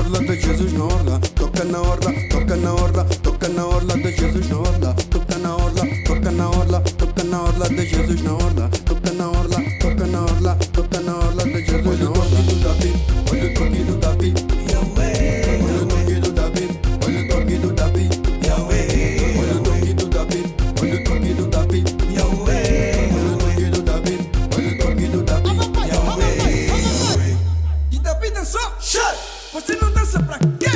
orla de Jesus na orla, toca na orla, toca na orla, toca na orla de Jesus na orla, toca na orla, toca na orla, toca na orla de Jesus na orla, toca na orla, toca na orla, toca na orla de Jesus na orla. Olha o toque do Davi, olha o toque do Davi, olha o toque do Davi, olha o toque do Davi, olha o toque do Davi, olha o toque do Davi, olha o toque do Davi. E Davi dançou, você não dança pra quê?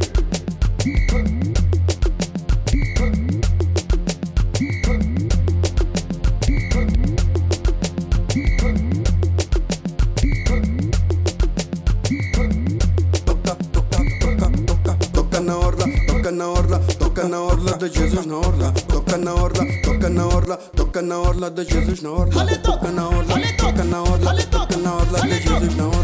Toca na orla, toca na orla, toca na orla de Jesus na orla, toca na orla, toca na orla, toca na orla de Jesus na orla, toca na orla, toca na orla, toca na orla de Jesus na orla.